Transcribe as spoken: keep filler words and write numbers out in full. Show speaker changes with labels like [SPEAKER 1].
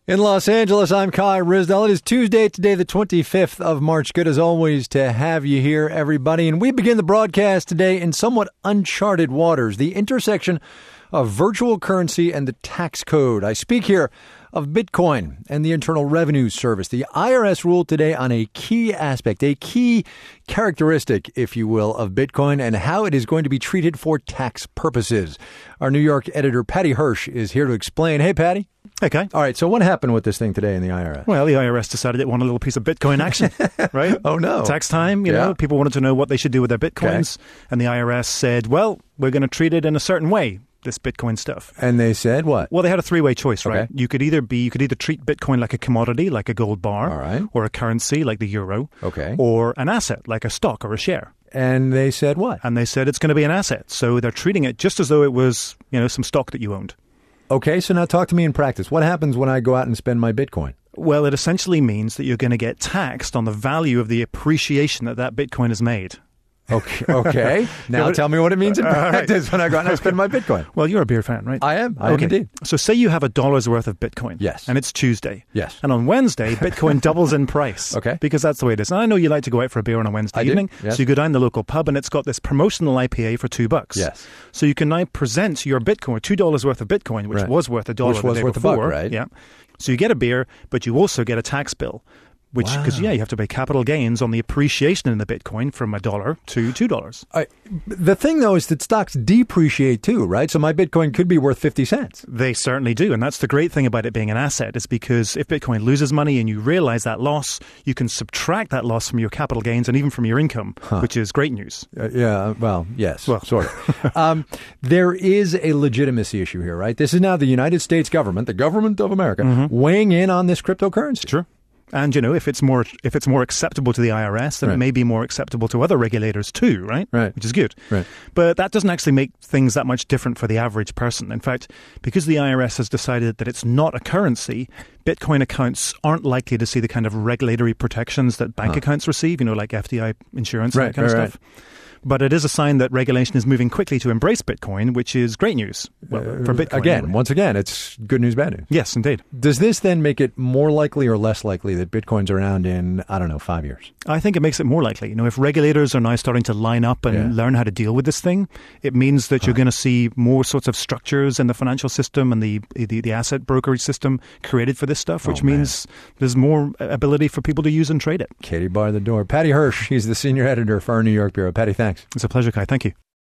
[SPEAKER 1] In Los Angeles, I'm Kai Ryssdal. It is Tuesday today, the twenty-fifth of March. Good as always to have you here, everybody. And we begin the broadcast today in somewhat uncharted waters, the intersection of virtual currency and the tax code. I speak here of Bitcoin and the Internal Revenue Service. The I R S ruled today on a key aspect, a key characteristic, if you will, of Bitcoin and how it is going to be treated for tax purposes. Our New York editor, Patty Hirsch, is here to explain. Hey, Patty.
[SPEAKER 2] Okay.
[SPEAKER 1] All right. So what happened with this thing today in the I R S?
[SPEAKER 2] Well, the I R S decided it wanted a little piece of Bitcoin action, right?
[SPEAKER 1] Oh, no.
[SPEAKER 2] Tax time, you
[SPEAKER 1] Yeah.
[SPEAKER 2] know, people wanted to know what they should do with their Bitcoins.
[SPEAKER 1] Okay.
[SPEAKER 2] And the I R S said, well, we're going to treat it in a certain way, this Bitcoin stuff.
[SPEAKER 1] And they said what?
[SPEAKER 2] Well, they had a three-way choice, right?
[SPEAKER 1] Okay.
[SPEAKER 2] You could either be, you could either treat Bitcoin like a commodity, like a gold bar,
[SPEAKER 1] All right.
[SPEAKER 2] or a currency, like the euro,
[SPEAKER 1] Okay.
[SPEAKER 2] or an asset, like a stock or a share.
[SPEAKER 1] And they said what?
[SPEAKER 2] And they said it's going to be an asset. So they're treating it just as though it was, you know, some stock that you owned.
[SPEAKER 1] Okay, so now talk to me in practice. What happens when I go out and spend my Bitcoin?
[SPEAKER 2] Well, it essentially means that you're going to get taxed on the value of the appreciation that that Bitcoin has made.
[SPEAKER 1] Okay. Okay. Now tell me what it means in practice when I go out and I spend my Bitcoin.
[SPEAKER 2] Well, you're a beer fan, right?
[SPEAKER 1] I am. I am indeed.
[SPEAKER 2] So say you have a dollar's worth of Bitcoin.
[SPEAKER 1] Yes.
[SPEAKER 2] And it's Tuesday.
[SPEAKER 1] Yes.
[SPEAKER 2] And on Wednesday, Bitcoin doubles in price.
[SPEAKER 1] Okay.
[SPEAKER 2] Because that's the way it is. And I know you like to go out for a beer on a Wednesday
[SPEAKER 1] I do,
[SPEAKER 2] evening.
[SPEAKER 1] yes.
[SPEAKER 2] So you go down to the local pub and it's got this promotional I P A for two bucks.
[SPEAKER 1] Yes.
[SPEAKER 2] So you can now present your Bitcoin, two dollars worth of Bitcoin, which
[SPEAKER 1] Right.
[SPEAKER 2] was worth a dollar
[SPEAKER 1] Which
[SPEAKER 2] the
[SPEAKER 1] was
[SPEAKER 2] day
[SPEAKER 1] worth a buck,
[SPEAKER 2] before.
[SPEAKER 1] right?
[SPEAKER 2] Yeah. So you get a beer, but you also get a tax bill. Which, because,
[SPEAKER 1] Wow.
[SPEAKER 2] yeah, you have to pay capital gains on the appreciation in the Bitcoin from a dollar to two dollars.
[SPEAKER 1] I, the thing, though, is that stocks depreciate too, right? So my Bitcoin could be worth fifty cents.
[SPEAKER 2] They certainly do. And that's the great thing about it being an asset, is because if Bitcoin loses money and you realize that loss, you can subtract that loss from your capital gains and even from your income,
[SPEAKER 1] Huh.
[SPEAKER 2] which is great news.
[SPEAKER 1] Uh, yeah, well, yes,
[SPEAKER 2] Well.
[SPEAKER 1] sort of. um, there is a legitimacy issue here, right? This is now the United States government, the government of America,
[SPEAKER 2] Mm-hmm.
[SPEAKER 1] weighing in on this cryptocurrency.
[SPEAKER 2] Sure. And, you know, if it's more if it's more acceptable to the I R S, then
[SPEAKER 1] Right.
[SPEAKER 2] it may be more acceptable to other regulators too, right?
[SPEAKER 1] Right.
[SPEAKER 2] Which is good.
[SPEAKER 1] Right.
[SPEAKER 2] But that doesn't actually make things that much different for the average person. In fact, because the I R S has decided that it's not a currency, Bitcoin accounts aren't likely to see the kind of regulatory protections that bank
[SPEAKER 1] Huh.
[SPEAKER 2] accounts receive, you know, like F D I insurance and
[SPEAKER 1] Right,
[SPEAKER 2] that kind
[SPEAKER 1] right,
[SPEAKER 2] of stuff. But it is a sign that regulation is moving quickly to embrace Bitcoin, which is great news. Well, for Bitcoin.
[SPEAKER 1] Again,
[SPEAKER 2] anyway.
[SPEAKER 1] once again, it's good news, bad news.
[SPEAKER 2] Yes, indeed.
[SPEAKER 1] Does this then make it more likely or less likely that Bitcoin's around in, I don't know, five years?
[SPEAKER 2] I think it makes it more likely. You know, if regulators are now starting to line up and
[SPEAKER 1] Yeah.
[SPEAKER 2] learn how to deal with this thing, it means that you're going to see more sorts of structures in the financial system and the the, the asset brokerage system created for this stuff, which
[SPEAKER 1] Oh, man.
[SPEAKER 2] means there's more ability for people to use and trade it.
[SPEAKER 1] Katie bar the door. Patty Hirsch, he's the senior editor for our New York bureau. Patty, thanks.
[SPEAKER 2] It's a pleasure, Kai. Thank you.